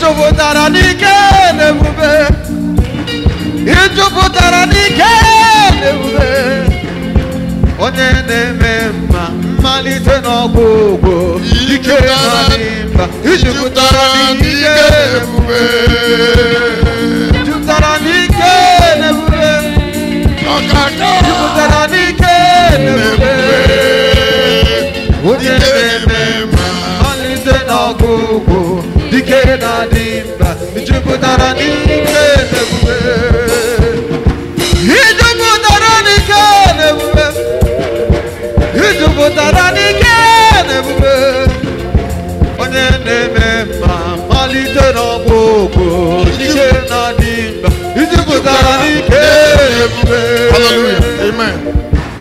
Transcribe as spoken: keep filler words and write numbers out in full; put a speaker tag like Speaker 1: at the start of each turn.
Speaker 1: jupụtara n'ike n'ebube ijupụtara n'ike n'ebube onye na-eme mma mmalite n'ọgwụgwụ ike na mba ijupụtara n'ike n'ebube jupụtara n'ike n'ebube jupụtara n'ike n'ebube onye na-eme mma mmalite n'ọgwụgwụ ike na mba ijupụtara n'ike n'ebube ijupụtara n'ike n'ebube ijupụtara n'ike n'ebube onye na-eme mma malite n'ọgbụ